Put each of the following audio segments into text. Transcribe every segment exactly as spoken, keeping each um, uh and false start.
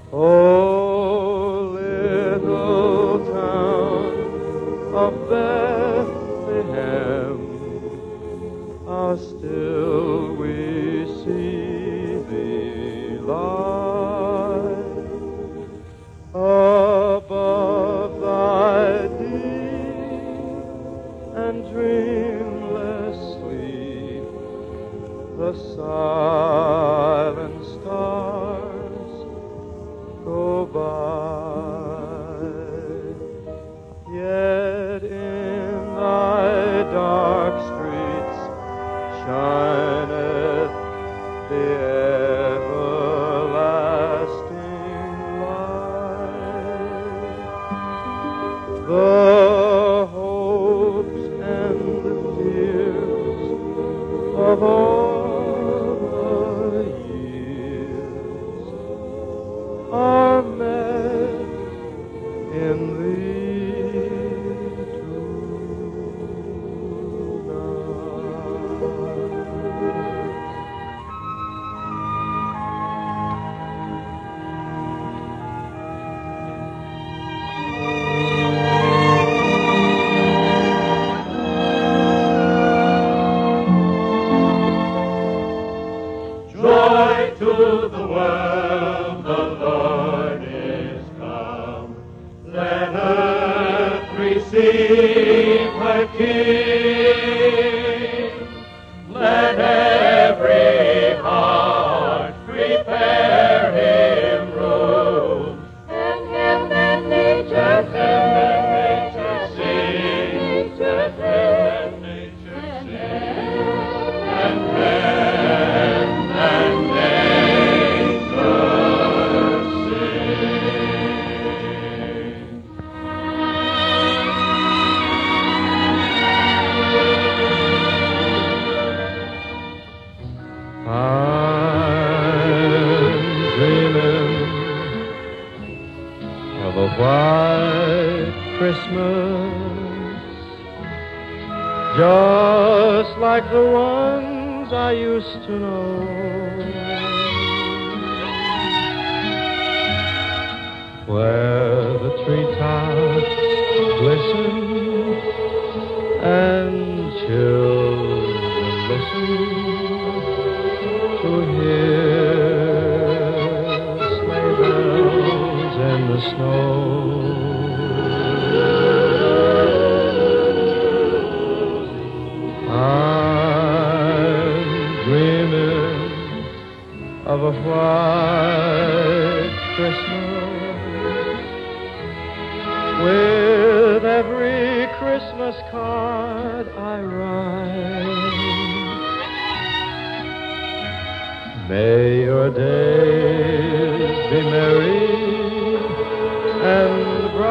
Oh, little town of Bethlehem, how still we see thee lie above thy deep and dreamless sleep. The silent stars go by, yet in thy dark streets shineth the everlasting light. The hopes and the fears of all the years are met in thee Joy to the world, the Lord is come. Let earth receive her King. Let every heart prepare him room. And heaven and nature Let heaven and nature sing. nature Let heaven and nature sing. And heaven and nature sing. I'm dreaming of a white Christmas, just like the ones I used to know, where the treetops glisten and children listen to hear sleigh bells in the snow. I'm dreaming of a white Christmas, with every Christmas card I write. May your days be merry and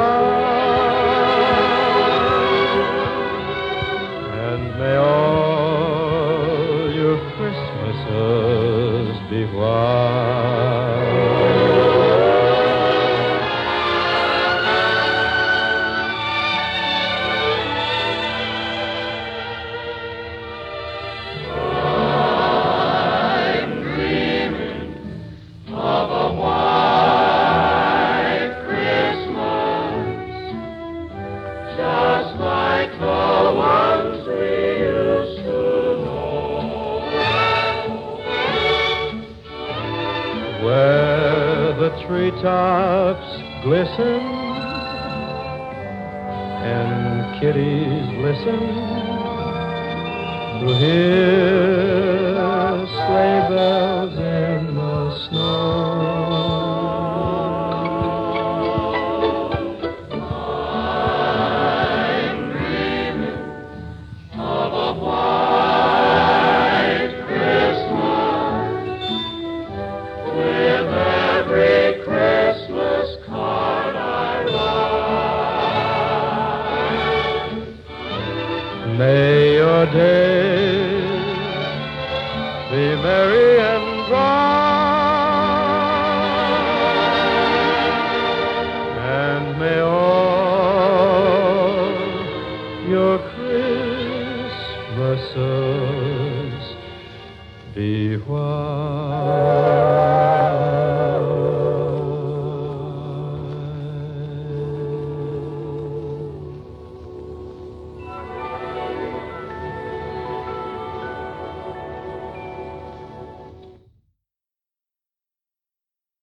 bright, and may all your Christmases be white. Of a white Christmas, just like the ones we used to know, Where the treetops glisten and kiddies listen to hear sleigh bells in the snow.